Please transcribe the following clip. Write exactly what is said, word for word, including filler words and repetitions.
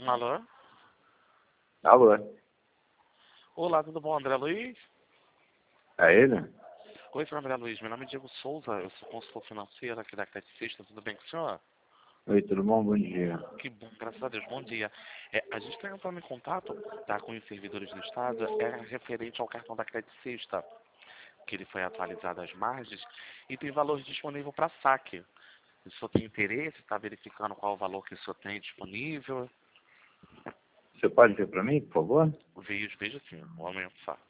Alô? Alô? Olá, tudo bom, André Luiz? É ele? Oi, senhor André Luiz, meu nome é Diego Souza, eu sou consultor financeiro aqui da Credicista, tudo bem com o senhor? Oi, tudo bom? Bom dia. Que bom, graças a Deus, bom dia. É, a gente está entrando em contato tá, com os servidores do Estado, é referente ao cartão da Credicista, que ele foi atualizado às margens e tem valor disponível para saque. Se o senhor tem interesse, está verificando qual o valor que o senhor tem disponível? Você pode ver para mim, por favor? Vejo, vejo sim, um momento só.